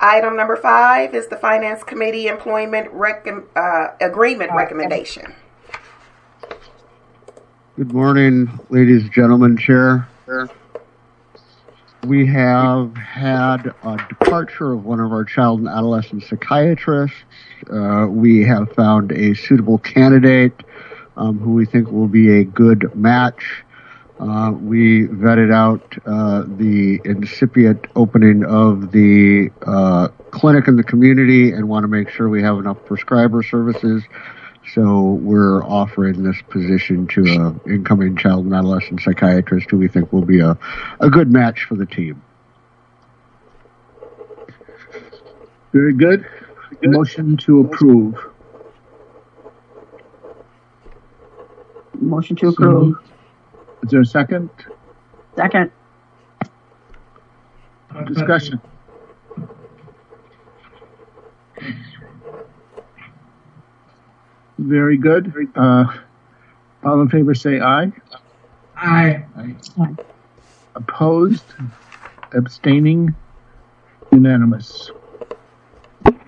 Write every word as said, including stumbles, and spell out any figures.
Item number five is the Finance Committee Employment rec- uh, Agreement Recommendation. Good morning, ladies and gentlemen, Chair. We have had a departure of one of our child and adolescent psychiatrists. Uh, we have found a suitable candidate um, who we think will be a good match. Uh, we vetted out uh, the incipient opening of the uh, clinic in the community and want to make sure we have enough prescriber services. So we're offering this position to an incoming child and adolescent psychiatrist who we think will be a, a good match for the team. Very good. good. Motion to approve. Motion to approve. So, is there a second? Second. Discussion. Very good. Uh, all in favor say aye. Aye. Aye. Opposed? Abstaining? Unanimous.